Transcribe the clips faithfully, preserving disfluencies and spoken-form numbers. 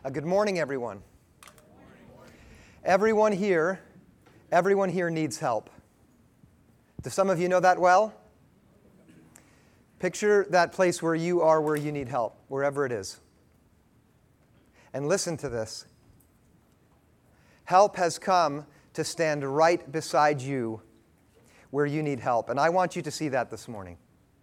Uh, good morning, everyone. Everyone here, everyone here needs help. Do some of you know that well? Picture that place where you are, where you need help, wherever it is. And listen to this. Help has come to stand right beside you where you need help. And I want you to see that this morning.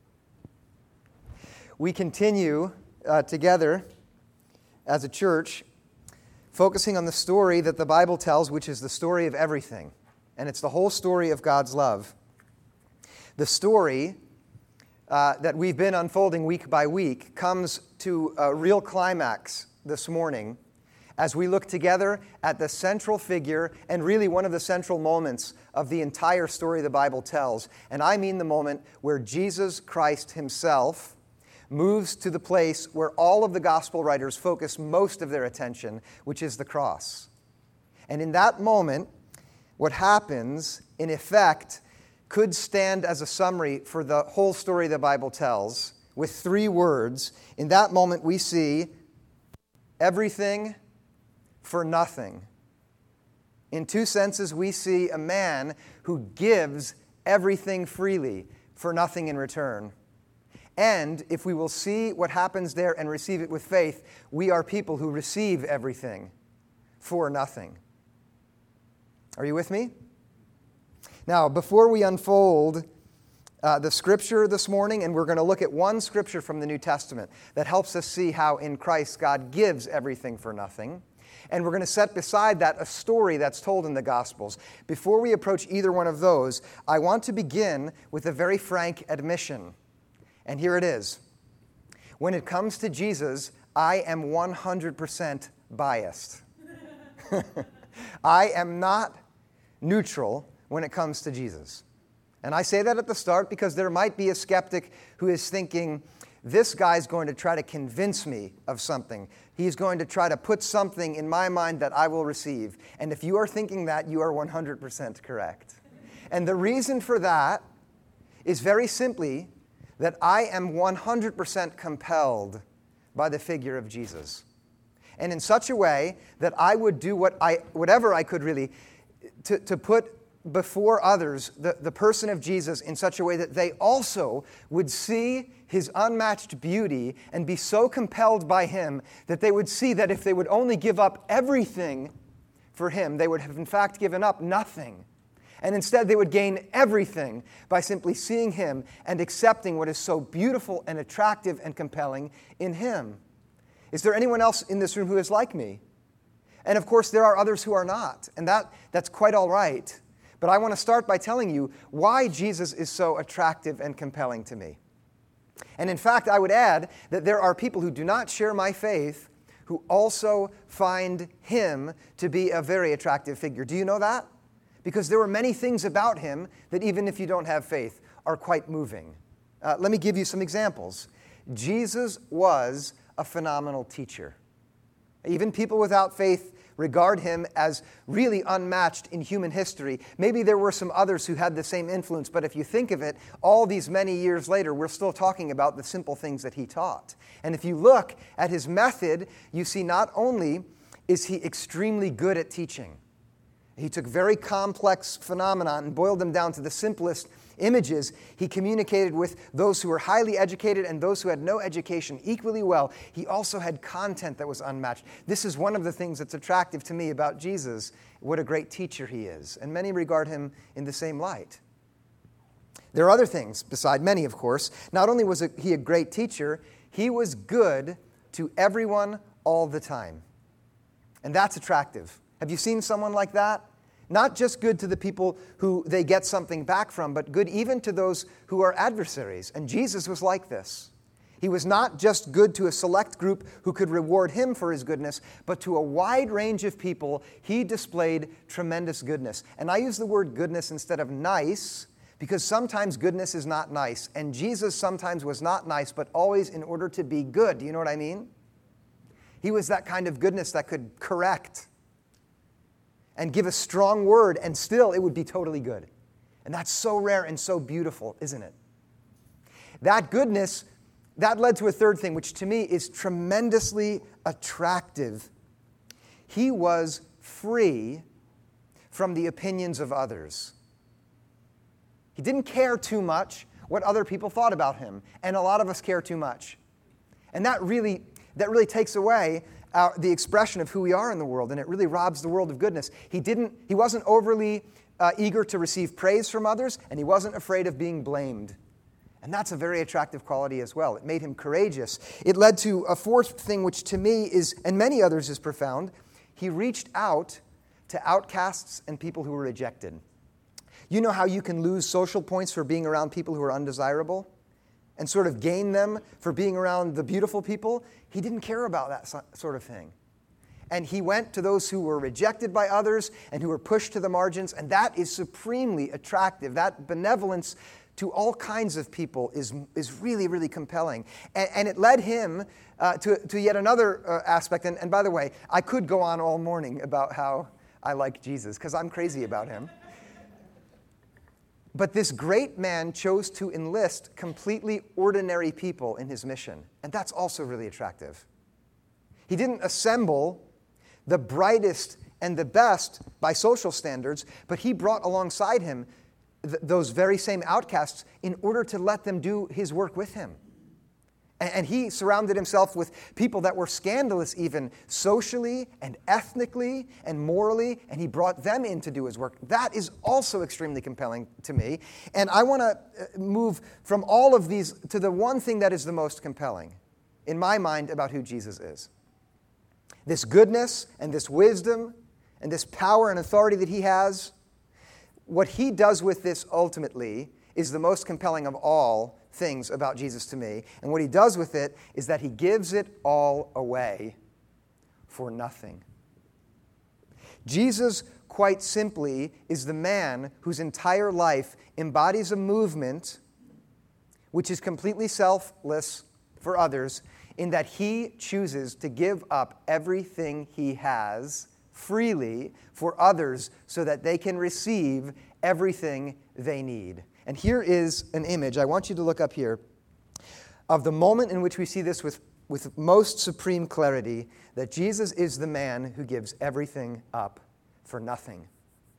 We continue uh, together as a church, focusing on the story that the Bible tells, which is the story of everything. And it's the whole story of God's love. The story uh, that we've been unfolding week by week comes to a real climax this morning as we look together at the central figure and really one of the central moments of the entire story the Bible tells. And I mean the moment where Jesus Christ himself moves to the place where all of the gospel writers focus most of their attention, which is the cross. And in that moment, what happens, in effect, could stand as a summary for the whole story the Bible tells with three words. In that moment, we see everything for nothing. In two senses, we see a man who gives everything freely for nothing in return. And if we will see what happens there and receive it with faith, we are people who receive everything for nothing. Are you with me? Now, before we unfold uh, the Scripture this morning, and we're going to look at one Scripture from the New Testament that helps us see how in Christ God gives everything for nothing. And we're going to set beside that a story that's told in the Gospels. Before we approach either one of those, I want to begin with a very frank admission. And here it is. When it comes to Jesus, I am one hundred percent biased. I am not neutral when it comes to Jesus. And I say that at the start because there might be a skeptic who is thinking, this guy's going to try to convince me of something. He's going to try to put something in my mind that I will receive. And if you are thinking that, you are one hundred percent correct. And the reason for that is very simply that I am one hundred percent compelled by the figure of Jesus. And in such a way that I would do what I, whatever I could really to, to put before others the, the person of Jesus in such a way that they also would see his unmatched beauty and be so compelled by him that they would see that if they would only give up everything for him, they would have in fact given up nothing. And instead they would gain everything by simply seeing him and accepting what is so beautiful and attractive and compelling in him. Is there anyone else in this room who is like me? And of course there are others who are not, and that, that's quite all right. But I want to start by telling you why Jesus is so attractive and compelling to me. And in fact, I would add that there are people who do not share my faith who also find him to be a very attractive figure. Do you know that? Because there were many things about him that even if you don't have faith are quite moving. Uh, let me give you some examples. Jesus was a phenomenal teacher. Even people without faith regard him as really unmatched in human history. Maybe there were some others who had the same influence, but if you think of it, all these many years later, we're still talking about the simple things that he taught. And if you look at his method, you see not only is he extremely good at teaching, he took very complex phenomena and boiled them down to the simplest images. He communicated with those who were highly educated and those who had no education equally well. He also had content that was unmatched. This is one of the things that's attractive to me about Jesus, what a great teacher he is. And many regard him in the same light. There are other things, beside many, of course. Not only was he a great teacher, he was good to everyone all the time. And that's attractive. Have you seen someone like that? Not just good to the people who they get something back from, but good even to those who are adversaries. And Jesus was like this. He was not just good to a select group who could reward him for his goodness, but to a wide range of people, he displayed tremendous goodness. And I use the word goodness instead of nice, because sometimes goodness is not nice. And Jesus sometimes was not nice, but always in order to be good. Do you know what I mean? He was that kind of goodness that could correct and give a strong word, and still it would be totally good. And that's so rare and so beautiful, isn't it? That goodness, that led to a third thing, which to me is tremendously attractive he was free from the opinions of others. He didn't care too much what other people thought about him, and a lot of us care too much. And that really, that really takes away our, the expression of who we are in the world, and it really robs the world of goodness. He didn't, he wasn't overly uh, eager to receive praise from others, and he wasn't afraid of being blamed. And that's a very attractive quality as well. It made him courageous. It led to a fourth thing, which to me is, and many others is profound. He reached out to outcasts and people who were rejected. You know how you can lose social points for being around people who are undesirable and sort of gain them for being around the beautiful people? He didn't care about that sort of thing. And he went to those who were rejected by others and who were pushed to the margins, and that is supremely attractive. That benevolence to all kinds of people is, is really, really compelling. And, and it led him uh, to, to yet another uh, aspect. And, and by the way, I could go on all morning about how I like Jesus, because I'm crazy about him. But this great man chose to enlist completely ordinary people in his mission. And that's also really attractive. He didn't assemble the brightest and the best by social standards, but he brought alongside him th- those very same outcasts in order to let them do his work with him. And, and he surrounded himself with people that were scandalous even socially and ethnically and morally, and he brought them in to do his work. That is also extremely compelling to me. And I want to move from all of these to the one thing that is the most compelling in my mind about who Jesus is. This goodness and this wisdom and this power and authority that he has, what he does with this ultimately is the most compelling of all things about Jesus to me. And what he does with it is that he gives it all away for nothing. Jesus, quite simply, is the man whose entire life embodies a movement which is completely selfless for others, in that he chooses to give up everything he has freely for others so that they can receive everything they need. And here is an image, I want you to look up here, of the moment in which we see this with, with most supreme clarity, that Jesus is the man who gives everything up for nothing.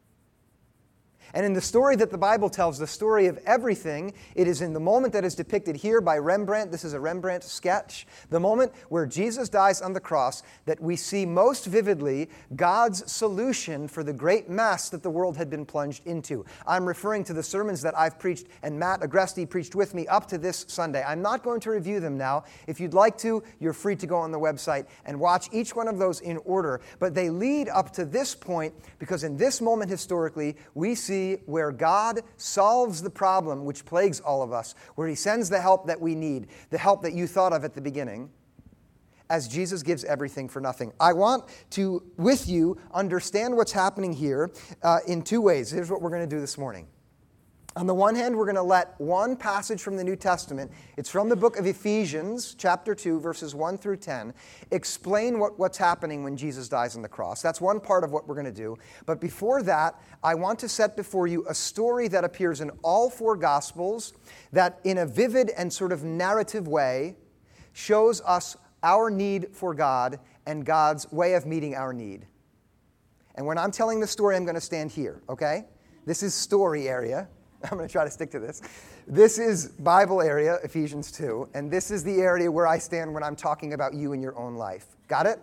And in the story that the Bible tells, the story of everything, it is in the moment that is depicted here by Rembrandt. This is a Rembrandt sketch. The moment where Jesus dies on the cross, that we see most vividly God's solution for the great mess that the world had been plunged into. I'm referring to the sermons that I've preached and Matt Agresti preached with me up to this Sunday. I'm not going to review them now. If you'd like to, you're free to go on the website and watch each one of those in order. But they lead up to this point because in this moment historically, we see where God solves the problem which plagues all of us, where he sends the help that we need, the help that you thought of at the beginning, as Jesus gives everything for nothing. I want to, with you, understand what's happening here uh, in two ways. Here's what we're going to do this morning. On the one hand, we're going to let one passage from the New Testament, it's from the book of Ephesians, chapter two, verses one through ten, explain what, what's happening when Jesus dies on the cross. That's one part of what we're going to do. But before that, I want to set before you a story that appears in all four Gospels that in a vivid and sort of narrative way shows us our need for God and God's way of meeting our need. And when I'm telling the story, I'm going to stand here, okay? This is story area. I'm going to try to stick to this. This is Bible area, Ephesians two, and this is the area where I stand when I'm talking about you in your own life. Got it?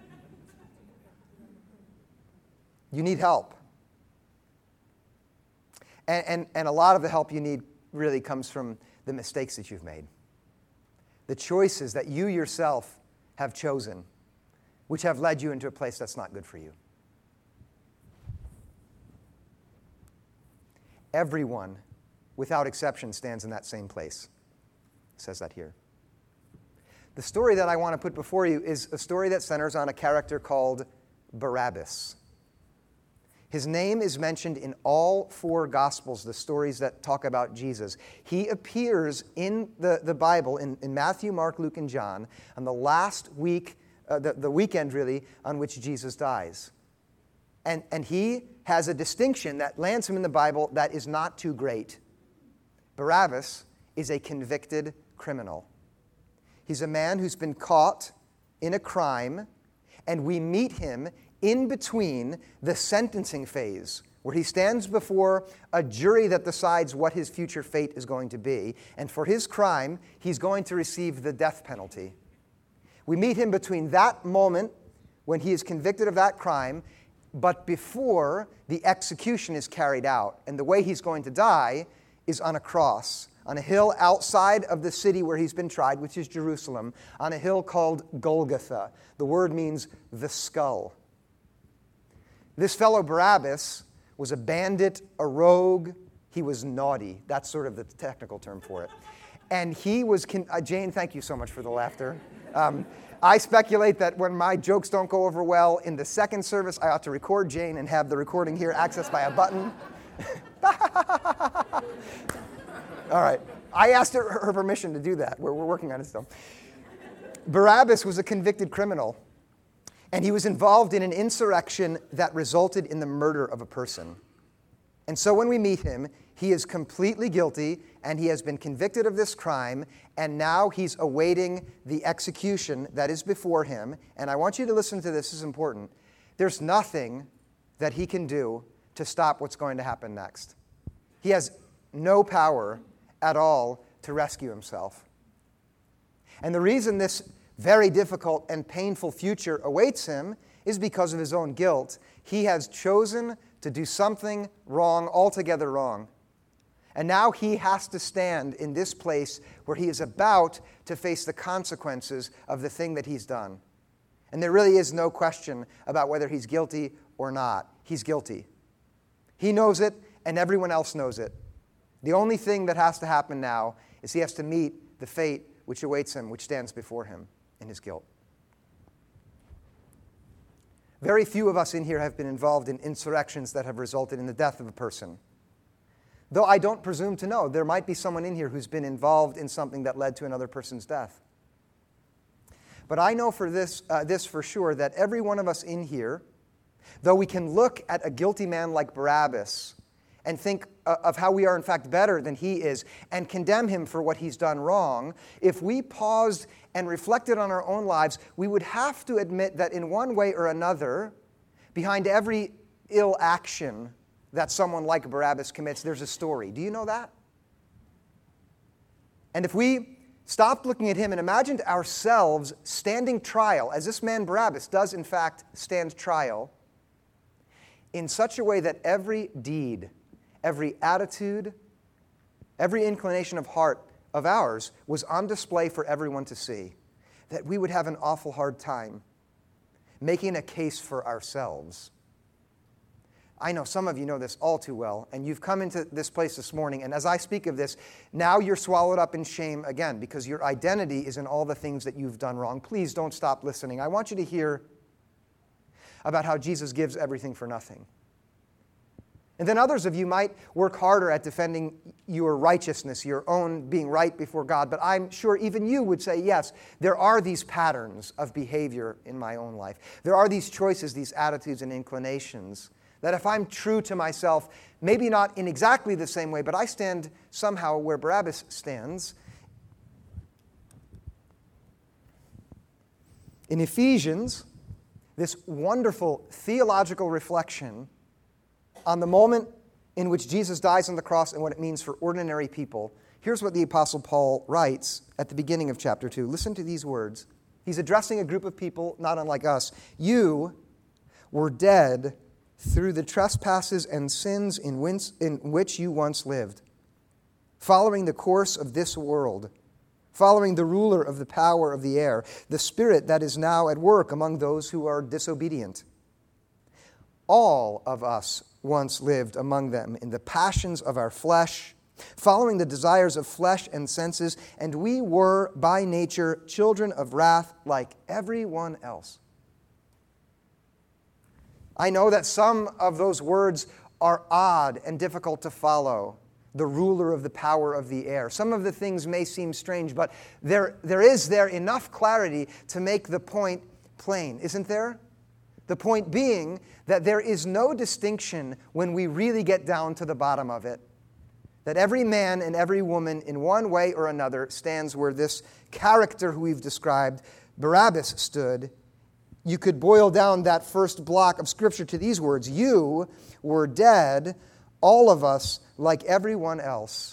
You need help. And, and, and a lot of the help you need really comes from the mistakes that you've made. The choices that you yourself have chosen, which have led you into a place that's not good for you. Everyone, without exception, stands in that same place. It says that here. The story that I want to put before you is a story that centers on a character called Barabbas. His name is mentioned in all four Gospels, the stories that talk about Jesus. He appears in the, the Bible, in, in Matthew, Mark, Luke, and John, on the last week, uh, the, the weekend really, on which Jesus dies. And, and he has a distinction that lands him in the Bible that is not too great. Barabbas is a convicted criminal. He's a man who's been caught in a crime, and we meet him in between the sentencing phase, where he stands before a jury that decides what his future fate is going to be, and for his crime, he's going to receive the death penalty. We meet him between that moment when he is convicted of that crime, but before the execution is carried out. And the way he's going to die is on a cross, on a hill outside of the city where he's been tried, which is Jerusalem, on a hill called Golgotha. The word means the skull. This fellow Barabbas was a bandit, a rogue. He was naughty. That's sort of the technical term for it. And he was, con- uh, Jane, thank you so much for the laughter. Um, I speculate that when my jokes don't go over well in the second service, I ought to record Jane and have the recording here accessed by a button. All right. I asked her, her permission to do that. We're, we're working on it still. Barabbas was a convicted criminal, and he was involved in an insurrection that resulted in the murder of a person. And so when we meet him, he is completely guilty, and he has been convicted of this crime, and now he's awaiting the execution that is before him. And I want you to listen to this. This is important. There's nothing that he can do to stop what's going to happen next. He has no power at all to rescue himself. And the reason this very difficult and painful future awaits him is because of his own guilt. He has chosen to do something wrong, altogether wrong. And now he has to stand in this place where he is about to face the consequences of the thing that he's done. And there really is no question about whether he's guilty or not. He's guilty. He knows it, and everyone else knows it. The only thing that has to happen now is he has to meet the fate which awaits him, which stands before him in his guilt. Very few of us in here have been involved in insurrections that have resulted in the death of a person. Though I don't presume to know, there might be someone in here who's been involved in something that led to another person's death. But I know for this, uh, this for sure, that every one of us in here, though we can look at a guilty man like Barabbas and think of how we are in fact better than he is and condemn him for what he's done wrong, if we paused and reflected on our own lives, we would have to admit that in one way or another, behind every ill action that someone like Barabbas commits, there's a story. Do you know that? And if we stopped looking at him and imagined ourselves standing trial, as this man Barabbas does in fact stand trial, in such a way that every deed, every attitude, every inclination of heart of ours was on display for everyone to see, that we would have an awful hard time making a case for ourselves. I know some of you know this all too well, and you've come into this place this morning, and as I speak of this, now you're swallowed up in shame again because your identity is in all the things that you've done wrong. Please don't stop listening. I want you to hear about how Jesus gives everything for nothing. And then others of you might work harder at defending your righteousness, your own being right before God. But I'm sure even you would say, yes, there are these patterns of behavior in my own life. There are these choices, these attitudes and inclinations that if I'm true to myself, maybe not in exactly the same way, but I stand somehow where Barabbas stands. In Ephesians, this wonderful theological reflection on the moment in which Jesus dies on the cross and what it means for ordinary people, here's what the Apostle Paul writes at the beginning of chapter two. Listen to these words. He's addressing a group of people not unlike us. You were dead through the trespasses and sins in which you once lived, following the course of this world, following the ruler of the power of the air, the spirit that is now at work among those who are disobedient. All of us once lived among them in the passions of our flesh, following the desires of flesh and senses, and we were by nature children of wrath like everyone else. I know that some of those words are odd and difficult to follow. The ruler of the power of the air. Some of the things may seem strange, but there, there is there enough clarity to make the point plain, isn't there? The point being that there is no distinction when we really get down to the bottom of it. That every man and every woman in one way or another stands where this character who we've described, Barabbas, stood. you could boil down that first block of Scripture to these words: you were dead, all of us, like everyone else.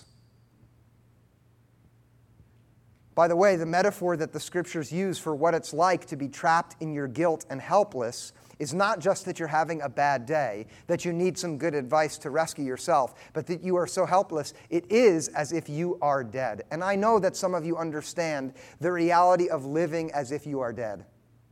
By the way, the metaphor that the Scriptures use for what it's like to be trapped in your guilt and helpless is not just that you're having a bad day, that you need some good advice to rescue yourself, but that you are so helpless, it is as if you are dead. And I know that some of you understand the reality of living as if you are dead.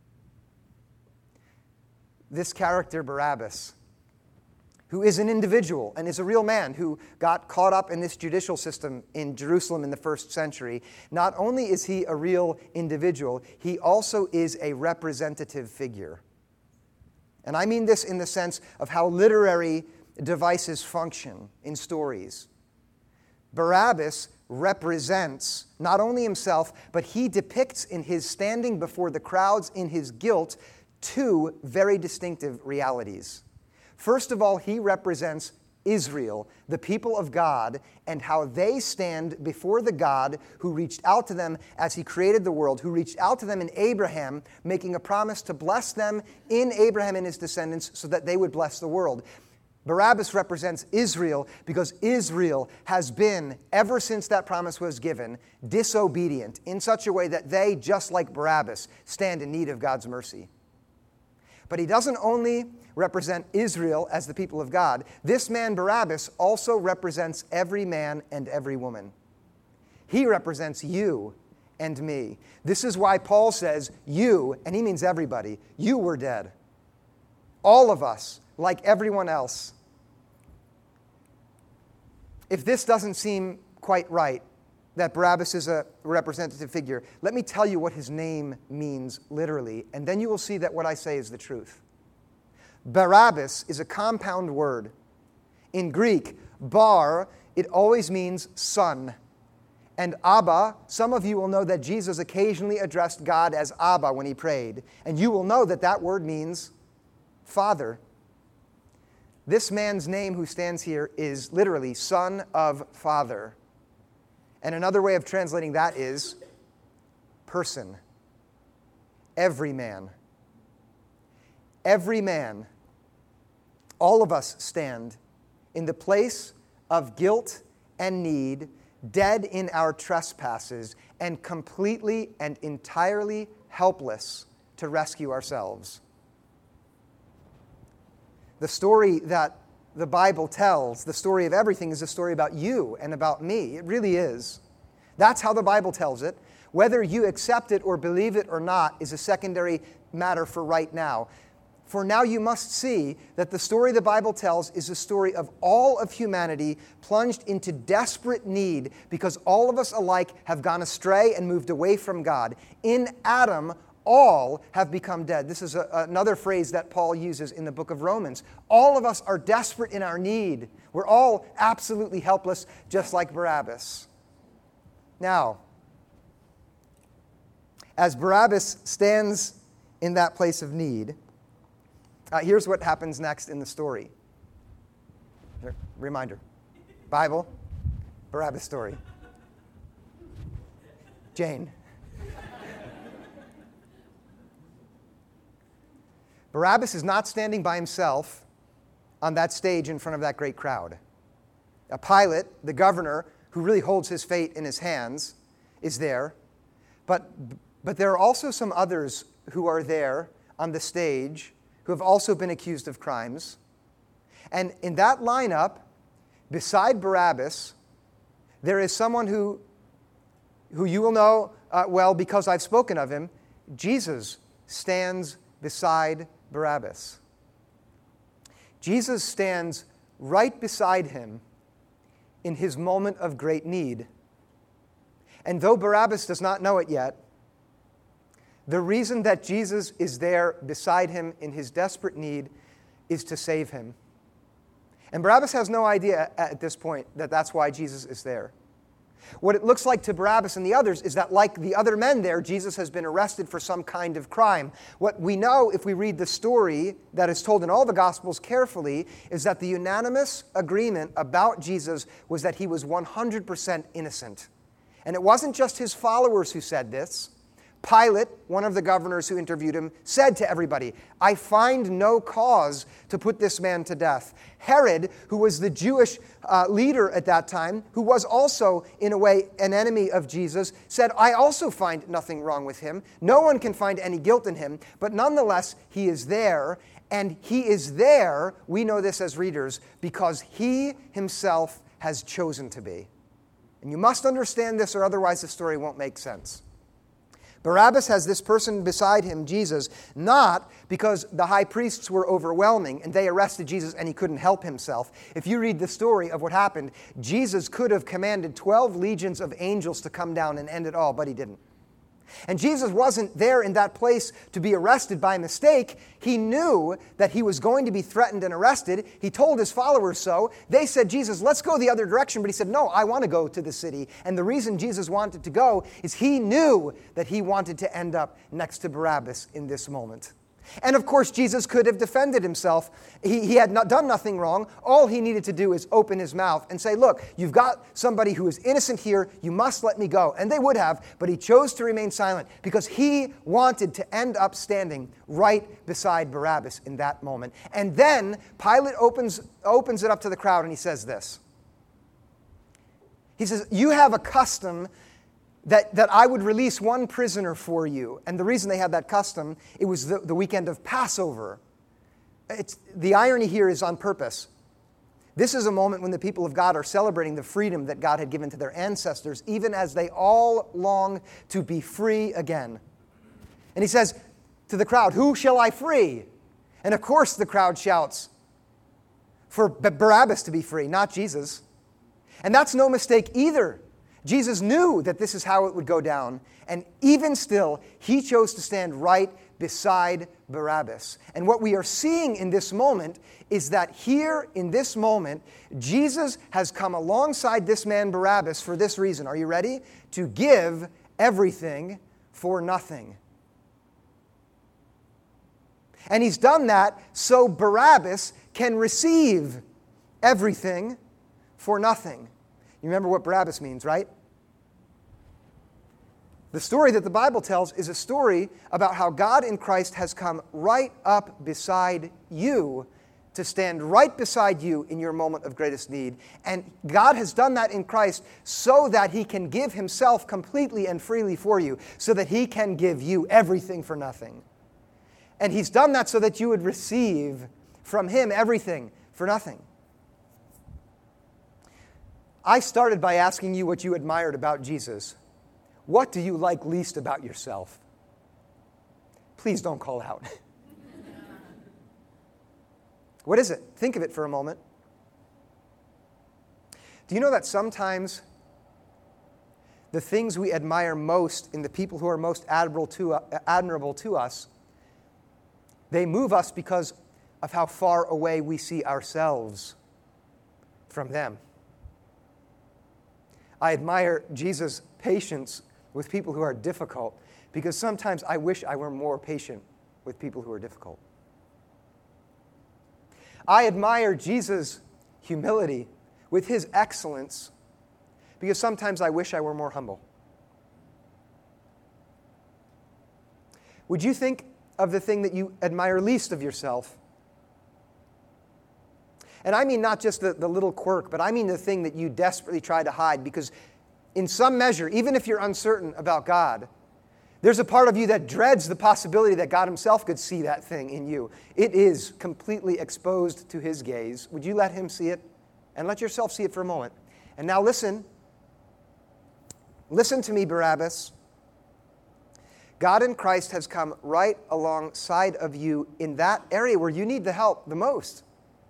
This character, Barabbas, who is an individual and is a real man who got caught up in this judicial system in Jerusalem in the first century, not only is he a real individual, he also is a representative figure. And I mean this in the sense of how literary devices function in stories. Barabbas represents not only himself, but he depicts in his standing before the crowds in his guilt two very distinctive realities. First of all, he represents Israel, the people of God, and how they stand before the God who reached out to them as he created the world, who reached out to them in Abraham, making a promise to bless them in Abraham and his descendants so that they would bless the world. Barabbas represents Israel because Israel has been, ever since that promise was given, disobedient in such a way that they, just like Barabbas, stand in need of God's mercy. But he doesn't only represent Israel as the people of God. This man, Barabbas, also represents every man and every woman. He represents you and me. This is why Paul says, you, and he means everybody, you were dead. All of us, like everyone else. If this doesn't seem quite right, that Barabbas is a representative figure, let me tell you what his name means literally, and then you will see that what I say is the truth. Barabbas is a compound word. In Greek, bar, it always means son. And Abba, some of you will know that Jesus occasionally addressed God as Abba when he prayed, and you will know that that word means father. This man's name who stands here is literally son of father. And another way of translating that is person. Every man. Every man. All of us stand in the place of guilt and need, dead in our trespasses, and completely and entirely helpless to rescue ourselves. The story that the Bible tells, the story of everything, is a story about you and about me. It really is. That's how the Bible tells it. Whether you accept it or believe it or not is a secondary matter for right now. For now you must see that the story the Bible tells is a story of all of humanity plunged into desperate need because all of us alike have gone astray and moved away from God. In Adam, all have become dead. This is a, another phrase that Paul uses in the book of Romans. All of us are desperate in our need. We're all absolutely helpless, just like Barabbas. Now, as Barabbas stands in that place of need, uh, here's what happens next in the story. Here, reminder. Bible, Barabbas story. Jane. Barabbas is not standing by himself on that stage in front of that great crowd. A Pilate, the governor, who really holds his fate in his hands, is there. But, but there are also some others who are there on the stage who have also been accused of crimes. And in that lineup, beside Barabbas, there is someone who, who you will know uh, well because I've spoken of him. Jesus stands beside Barabbas. Jesus stands right beside him in his moment of great need. And though Barabbas does not know it yet, the reason that Jesus is there beside him in his desperate need is to save him. And Barabbas has no idea at this point that that's why Jesus is there. What it looks like to Barabbas and the others is that, like the other men there, Jesus has been arrested for some kind of crime. What we know, if we read the story that is told in all the Gospels carefully, is that the unanimous agreement about Jesus was that he was one hundred percent innocent. And it wasn't just his followers who said this. Pilate, one of the governors who interviewed him, said to everybody, I find no cause to put this man to death. Herod, who was the Jewish uh, leader at that time, who was also, in a way, an enemy of Jesus, said, I also find nothing wrong with him. No one can find any guilt in him, but nonetheless, he is there. And he is there, we know this as readers, because he himself has chosen to be. And you must understand this, or otherwise the story won't make sense. Barabbas has this person beside him, Jesus, not because the high priests were overwhelming and they arrested Jesus and he couldn't help himself. If you read the story of what happened, Jesus could have commanded twelve legions of angels to come down and end it all, but he didn't. And Jesus wasn't there in that place to be arrested by mistake. He knew that he was going to be threatened and arrested. He told his followers so. They said, Jesus, let's go the other direction. But he said, no, I want to go to the city. And the reason Jesus wanted to go is he knew that he wanted to end up next to Barabbas in this moment. And of course, Jesus could have defended himself. He, he had not done nothing wrong. All he needed to do is open his mouth and say, look, you've got somebody who is innocent here. You must let me go. And they would have, but he chose to remain silent because he wanted to end up standing right beside Barabbas in that moment. And then Pilate opens, opens it up to the crowd and he says this. He says, you have a custom That, that I would release one prisoner for you. And the reason they had that custom, it was the, the weekend of Passover. It's, the irony here is on purpose. This is a moment when the people of God are celebrating the freedom that God had given to their ancestors, even as they all long to be free again. And he says to the crowd, who shall I free? And of course the crowd shouts for Barabbas to be free, not Jesus. And that's no mistake either. Jesus knew that this is how it would go down, and even still, he chose to stand right beside Barabbas. And what we are seeing in this moment is that here in this moment, Jesus has come alongside this man Barabbas for this reason. Are you ready? To give everything for nothing. And he's done that so Barabbas can receive everything for nothing. You remember what Barabbas means, right? The story that the Bible tells is a story about how God in Christ has come right up beside you to stand right beside you in your moment of greatest need. And God has done that in Christ so that he can give himself completely and freely for you, so that he can give you everything for nothing. And he's done that so that you would receive from him everything for nothing. I started by asking you what you admired about Jesus. What do you like least about yourself? Please don't call out. What is it? Think of it for a moment. Do you know that sometimes the things we admire most in the people who are most admirable to, uh, admirable to us, they move us because of how far away we see ourselves from them? I admire Jesus' patience with people who are difficult because sometimes I wish I were more patient with people who are difficult. I admire Jesus' humility with his excellence because sometimes I wish I were more humble. Would you think of the thing that you admire least of yourself? And I mean not just the, the little quirk, but I mean the thing that you desperately try to hide, because in some measure, even if you're uncertain about God, there's a part of you that dreads the possibility that God himself could see that thing in you. It is completely exposed to his gaze. Would you let him see it? And let yourself see it for a moment. And now listen. Listen to me, Barabbas. God in Christ has come right alongside of you in that area where you need the help the most.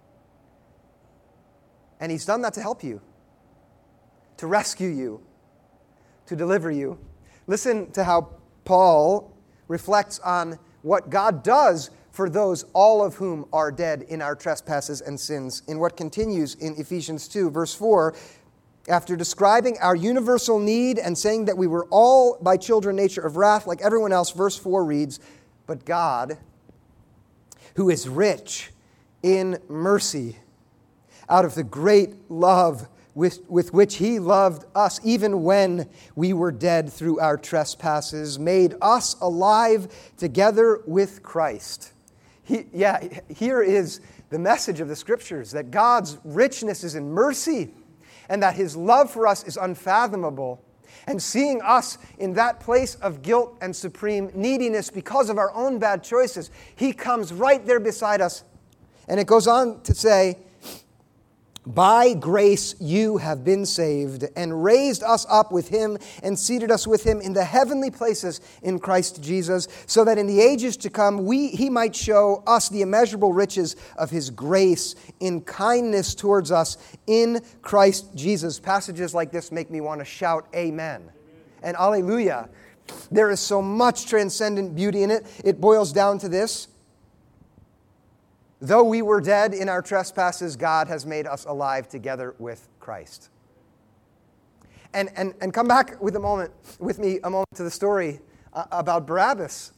And he's done that to help you, to rescue you, to deliver you. Listen to how Paul reflects on what God does for those all of whom are dead in our trespasses and sins, in what continues in Ephesians two, verse four. After describing our universal need and saying that we were all by children nature of wrath like everyone else, verse four reads, "But God, who is rich in mercy, out of the great love with, with which he loved us, even when we were dead through our trespasses, made us alive together with Christ. He, yeah, here is the message of the Scriptures, that God's richness is in mercy and that his love for us is unfathomable. And seeing us in that place of guilt and supreme neediness because of our own bad choices, he comes right there beside us. And it goes on to say, by grace you have been saved, and raised us up with him, and seated us with him in the heavenly places in Christ Jesus, so that in the ages to come we he might show us the immeasurable riches of his grace in kindness towards us in Christ Jesus. Passages like this make me want to shout amen, amen. And alleluia. There is so much transcendent beauty in it. It boils down to this. Though we were dead in our trespasses, God has made us alive together with Christ. And, and, and come back with a moment, with me a moment to the story uh, about Barabbas.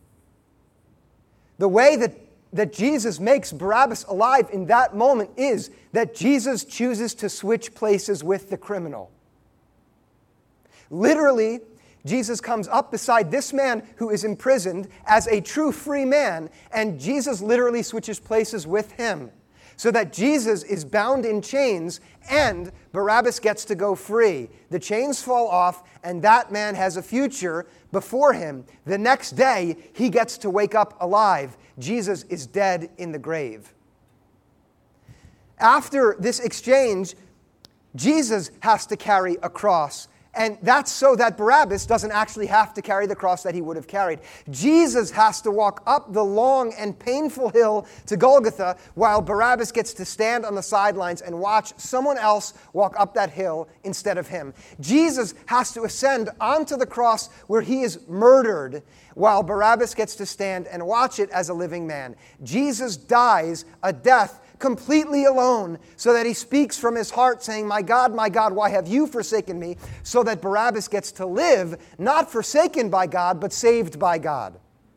The way that, that Jesus makes Barabbas alive in that moment is that Jesus chooses to switch places with the criminal. Literally, Jesus comes up beside this man who is imprisoned as a true free man, and Jesus literally switches places with him, so that Jesus is bound in chains and Barabbas gets to go free. The chains fall off, and that man has a future before him. The next day, he gets to wake up alive. Jesus is dead in the grave. After this exchange, Jesus has to carry a cross. And that's so that Barabbas doesn't actually have to carry the cross that he would have carried. Jesus has to walk up the long and painful hill to Golgotha, while Barabbas gets to stand on the sidelines and watch someone else walk up that hill instead of him. Jesus has to ascend onto the cross where he is murdered, while Barabbas gets to stand and watch it as a living man. Jesus dies a death completely alone, so that he speaks from his heart saying, my God, my God, why have you forsaken me? So that Barabbas gets to live, not forsaken by God, but saved by God.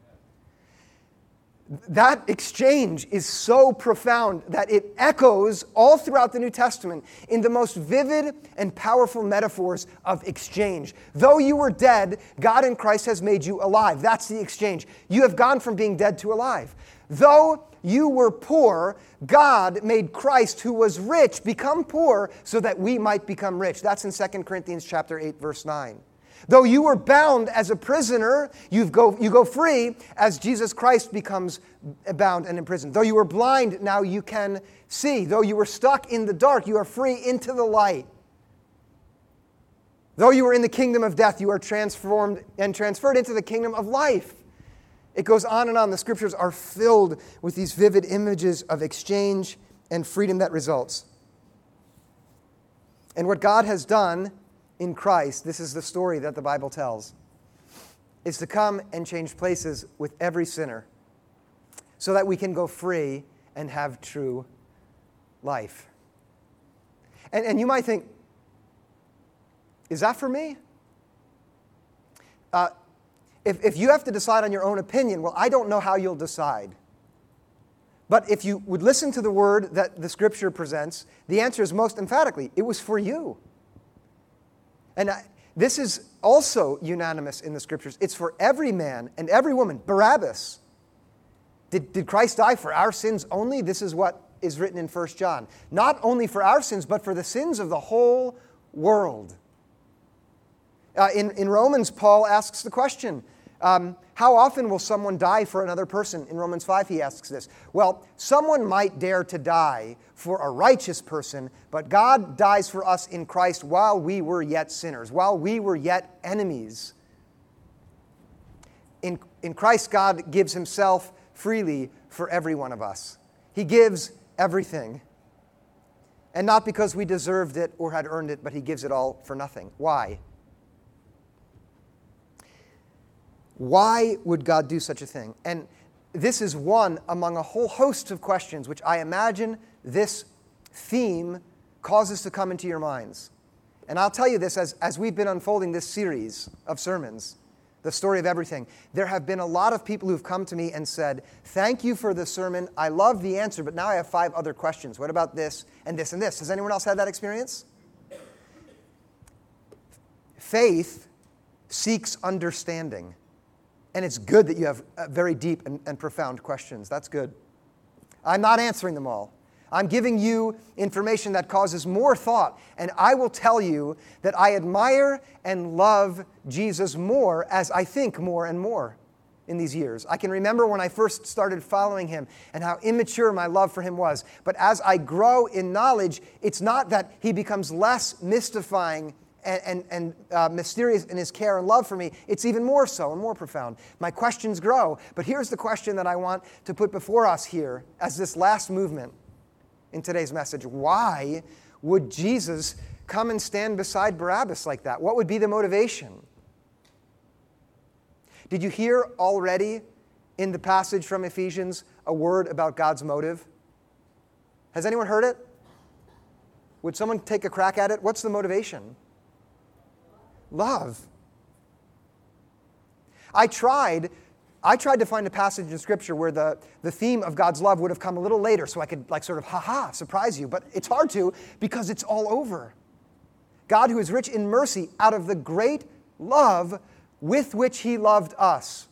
That exchange is so profound that it echoes all throughout the New Testament in the most vivid and powerful metaphors of exchange. Though you were dead, God in Christ has made you alive. That's the exchange. You have gone from being dead to alive. Though you were poor, God made Christ, who was rich, become poor so that we might become rich. That's in Second Corinthians chapter eight, verse nine. Though you were bound as a prisoner, you go, you go free as Jesus Christ becomes bound and imprisoned. Though you were blind, now you can see. Though you were stuck in the dark, you are free into the light. Though you were in the kingdom of death, you are transformed and transferred into the kingdom of life. It goes on and on. The Scriptures are filled with these vivid images of exchange and freedom that results. And what God has done in Christ, this is the story that the Bible tells, is to come and change places with every sinner so that we can go free and have true life. And, and you might think, is that for me? Uh, If, if you have to decide on your own opinion, well, I don't know how you'll decide. But if you would listen to the word that the Scripture presents, the answer is most emphatically, it was for you. And I, this is also unanimous in the Scriptures. It's for every man and every woman. Barabbas. Did, did Christ die for our sins only? This is what is written in First John. Not only for our sins, but for the sins of the whole world. Uh, in, in Romans, Paul asks the question, Um, how often will someone die for another person? In Romans five, he asks this. Well, someone might dare to die for a righteous person, but God dies for us in Christ while we were yet sinners, while we were yet enemies. In, in Christ, God gives himself freely for every one of us. He gives everything. And not because we deserved it or had earned it, but he gives it all for nothing. Why? Why would God do such a thing? And this is one among a whole host of questions which I imagine this theme causes to come into your minds. And I'll tell you this, as, as we've been unfolding this series of sermons, the story of everything, there have been a lot of people who've come to me and said, thank you for the sermon. I love the answer, but now I have five other questions. What about this and this and this? Has anyone else had that experience? faith seeks understanding. And it's good that you have very deep and, and profound questions. That's good. I'm not answering them all. I'm giving you information that causes more thought. And I will tell you that I admire and love Jesus more as I think more and more in these years. I can remember when I first started following him and how immature my love for him was. But as I grow in knowledge, it's not that he becomes less mystifying and, and, and uh, mysterious in his care and love for me. It's even more so and more profound. My questions grow. But here's the question that I want to put before us here as this last movement in today's message. Why would Jesus come and stand beside Barabbas like that? What would be the motivation? Did you hear already in the passage from Ephesians a word about God's motive? Has anyone heard it? Would someone take a crack at it? What's the motivation? Love. I tried, I tried to find a passage in Scripture where the, the theme of God's love would have come a little later so I could like sort of ha-ha, surprise you. But it's hard to because it's all over. God, who is rich in mercy, out of the great love with which he loved us,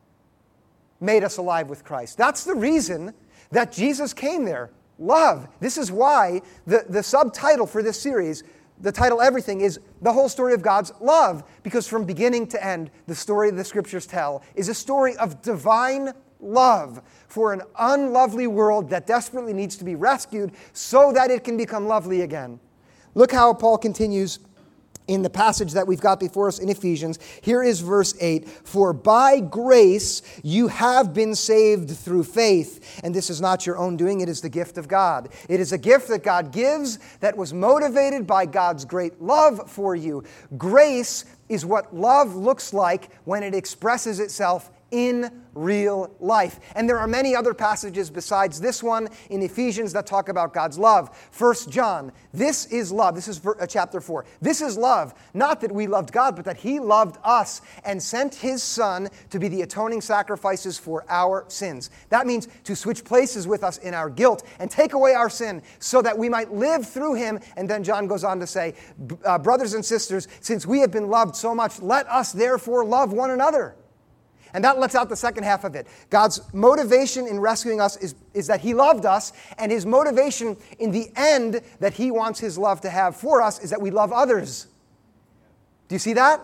made us alive with Christ. That's the reason that Jesus came there. Love. This is why the, the subtitle for this series, the title Everything, is the whole story of God's love. Because from beginning to end, the story the Scriptures tell is a story of divine love for an unlovely world that desperately needs to be rescued so that it can become lovely again. Look how Paul continues in the passage that we've got before us in Ephesians. Here is verse eight. For by grace you have been saved through faith. And this is not your own doing. It is the gift of God. It is a gift that God gives that was motivated by God's great love for you. Grace is what love looks like when it expresses itself in real life. And there are many other passages besides this one in Ephesians that talk about God's love. First John, this is love. This is chapter four. This is love, not that we loved God, but that he loved us and sent his Son to be the atoning sacrifices for our sins. That means to switch places with us in our guilt and take away our sin so that we might live through him. And then John goes on to say, uh, brothers and sisters, since we have been loved so much, let us therefore love one another. And that lets out the second half of it. God's motivation in rescuing us is, is that he loved us, and his motivation in the end that he wants his love to have for us is that we love others. Do you see that?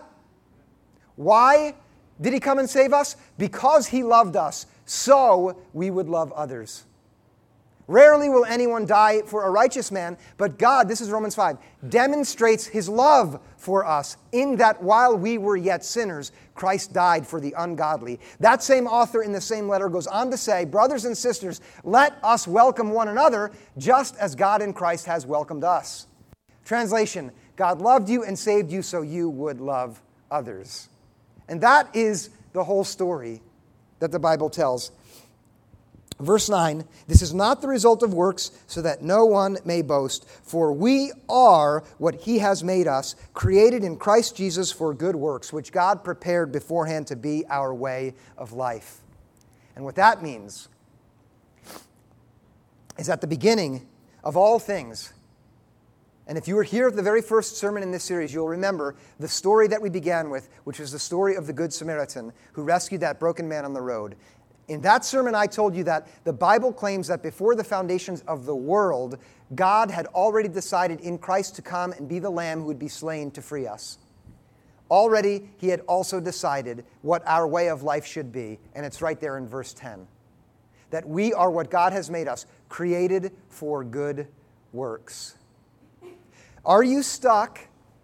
Why did he come and save us? Because he loved us, so we would love others. Rarely will anyone die for a righteous man, but God, this is Romans five, demonstrates his love for us in that while we were yet sinners, Christ died for the ungodly. That same author in the same letter goes on to say, brothers and sisters, let us welcome one another just as God in Christ has welcomed us. Translation, God loved you and saved you so you would love others. And that is the whole story that the Bible tells. Verse nine, this is not the result of works, so that no one may boast. For we are what he has made us, created in Christ Jesus for good works, which God prepared beforehand to be our way of life. And what that means is at the beginning of all things, and if you were here at the very first sermon in this series, you'll remember the story that we began with, which was the story of the Good Samaritan who rescued that broken man on the road. In that sermon, I told you that the Bible claims that before the foundations of the world, God had already decided in Christ to come and be the Lamb who would be slain to free us. Already, he had also decided what our way of life should be, and it's right there in verse ten. That we are what God has made us, created for good works. Are you stuck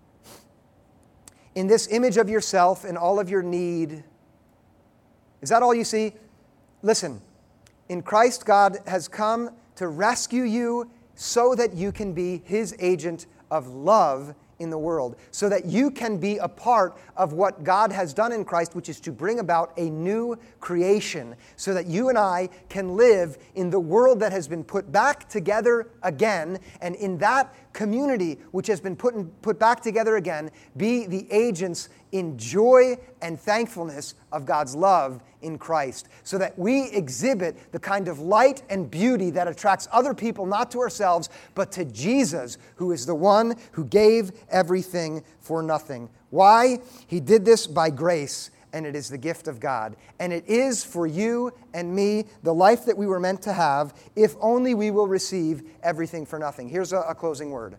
in this image of yourself and all of your need? Is that all you see? Listen, in Christ, God has come to rescue you so that you can be his agent of love in the world, so that you can be a part of what God has done in Christ, which is to bring about a new creation, so that you and I can live in the world that has been put back together again, and in that community which has been put, in, put back together again, be the agents in joy and thankfulness of God's love in Christ, so that we exhibit the kind of light and beauty that attracts other people, not to ourselves, but to Jesus, who is the one who gave everything for nothing. Why? He did this by grace, and it is the gift of God. And it is for you and me the life that we were meant to have, if only we will receive everything for nothing. Here's a, a closing word.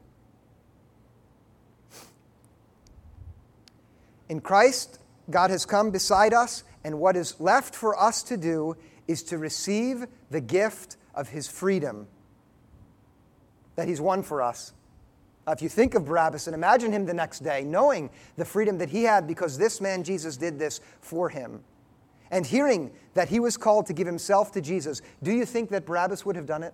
In Christ, God has come beside us, and what is left for us to do is to receive the gift of His freedom that He's won for us. Uh, if you think of Barabbas and imagine him the next day, knowing the freedom that he had because this man Jesus did this for him, and hearing that he was called to give himself to Jesus, do you think that Barabbas would have done it?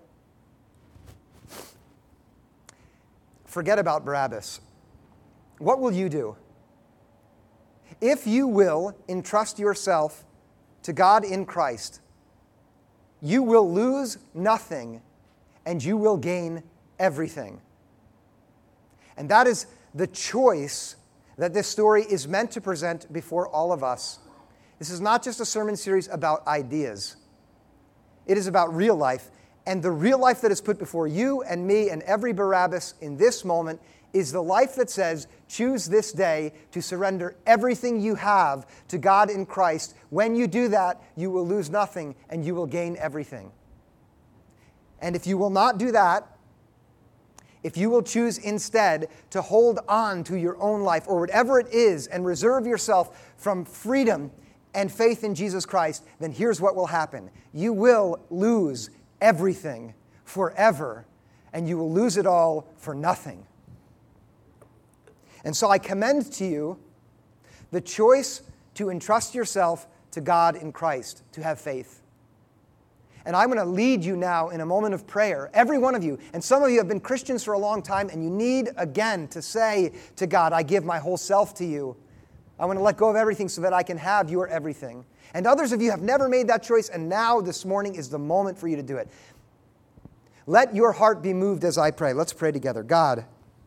Forget about Barabbas. What will you do? If you will entrust yourself to God in Christ, you will lose nothing and you will gain everything. And that is the choice that this story is meant to present before all of us. This is not just a sermon series about ideas. It is about real life. And the real life that is put before you and me and every Barabbas in this moment is the life that says, choose this day to surrender everything you have to God in Christ. When you do that, you will lose nothing and you will gain everything. And if you will not do that, if you will choose instead to hold on to your own life or whatever it is and reserve yourself from freedom and faith in Jesus Christ, then here's what will happen. You will lose everything forever, and you will lose it all for nothing. And so I commend to you the choice to entrust yourself to God in Christ, to have faith. And I'm going to lead you now in a moment of prayer, every one of you. And some of you have been Christians for a long time, and you need again to say to God, I give my whole self to you. I want to let go of everything so that I can have your everything. And others of you have never made that choice, and now this morning is the moment for you to do it. Let your heart be moved as I pray. Let's pray together. God,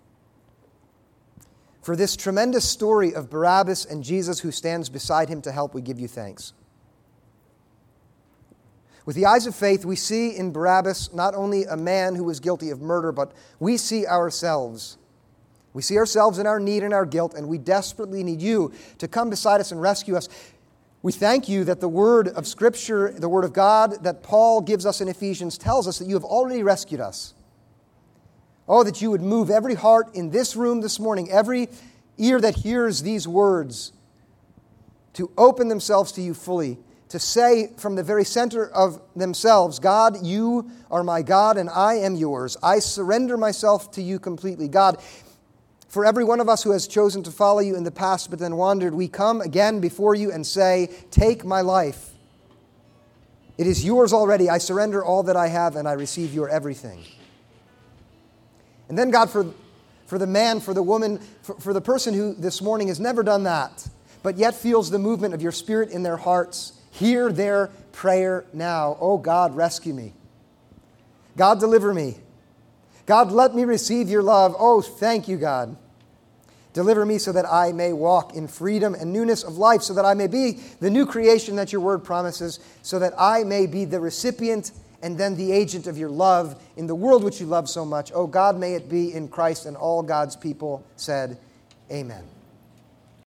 for this tremendous story of Barabbas and Jesus who stands beside him to help, we give you thanks. With the eyes of faith, we see in Barabbas not only a man who was guilty of murder, but we see ourselves. We see ourselves in our need and our guilt, and we desperately need you to come beside us and rescue us. We thank you that the word of Scripture, the word of God that Paul gives us in Ephesians, tells us that you have already rescued us. Oh, that you would move every heart in this room this morning, every ear that hears these words, to open themselves to you fully, to say from the very center of themselves, God, you are my God and I am yours. I surrender myself to you completely. God, for every one of us who has chosen to follow you in the past but then wandered, we come again before you and say, take my life. It is yours already. I surrender all that I have and I receive your everything. And then, God, for, for the man, for the woman, for, for the person who this morning has never done that, but yet feels the movement of your Spirit in their hearts, hear their prayer now. Oh, God, rescue me. God, deliver me. God, let me receive your love. Oh, thank you, God. Deliver me so that I may walk in freedom and newness of life, so that I may be the new creation that your word promises, so that I may be the recipient and then the agent of your love in the world which you love so much. Oh, God, may it be in Christ. And all God's people said, amen.